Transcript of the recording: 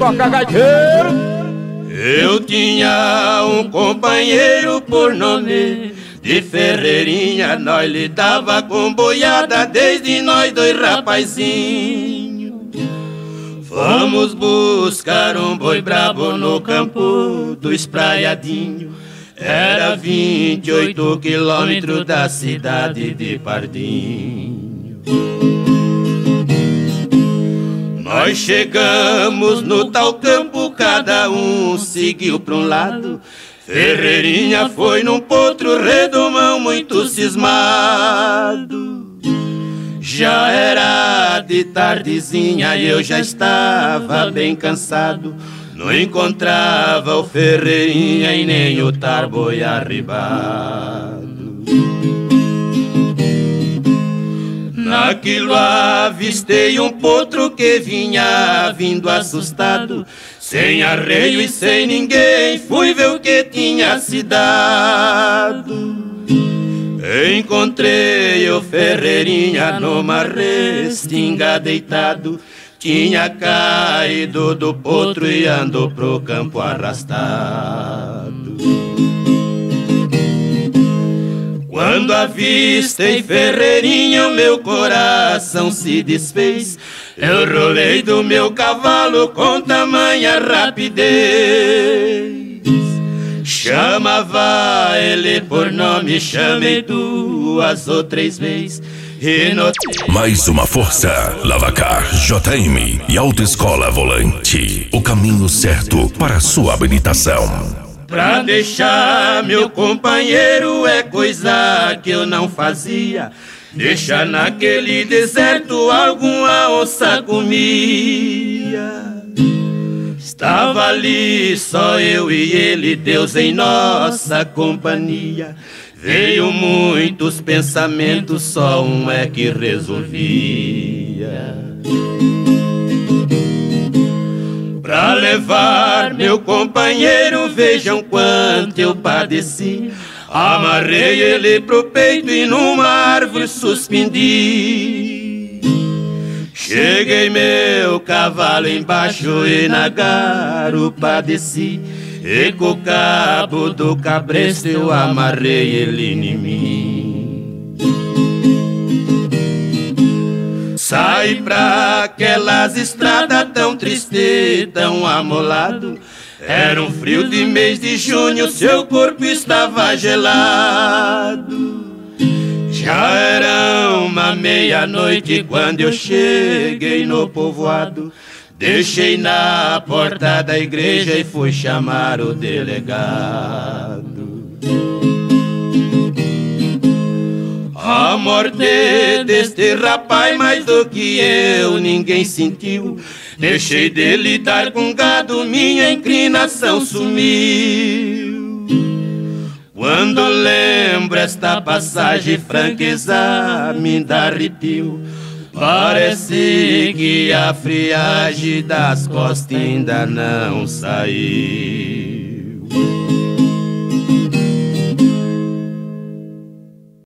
toca gaiteiro. Eu tinha um companheiro por nome de Ferreirinha, nós lidava com boiada desde nós dois rapazinhos. Vamos buscar um boi brabo no campo do Espraiadinho. Era 28 quilômetros da cidade de Pardinho. Nós chegamos no tal campo, cada um seguiu para um lado. Ferreirinha foi num potro redomão muito cismado. Já era de tardezinha e eu já estava bem cansado. Não encontrava o Ferreirinha e nem o Tarboi arribado. Naquilo avistei um potro que vinha vindo assustado. Sem arreio e sem ninguém, fui ver o que tinha se dado. Encontrei o Ferreirinha numa restinga deitado. Tinha caído do potro e andou pro campo arrastado. Quando avistei Ferreirinha, o meu coração se desfez. Eu rolei do meu cavalo com tamanha rapidez. Chamava ele por nome, chamei 2 ou 3 vezes. Mais uma força, Lavacar, JM e Autoescola Volante. O caminho certo para a sua habilitação. Pra deixar meu companheiro é coisa que eu não fazia. Deixar naquele deserto alguma onça comia. Estava ali só eu e ele, Deus em nossa companhia. Veio muitos pensamentos, só um é que resolvia. Pra levar meu companheiro, vejam quanto eu padeci. Amarrei ele pro peito e numa árvore suspendi. Cheguei meu cavalo embaixo e na garupa desci. E com o cabo do cabresto eu amarrei ele em mim. Saí pra aquelas estradas tão triste, tão amolado. Era um frio de mês de junho, seu corpo estava gelado. Já era uma meia-noite quando eu cheguei no povoado. Deixei na porta da igreja e fui chamar o delegado. A morte deste rapaz mais do que eu ninguém sentiu. Deixei de lidar com gado, minha inclinação sumiu. Quando lembro esta passagem, franqueza me dá arrepio. Parece que a friagem das costas ainda não saiu.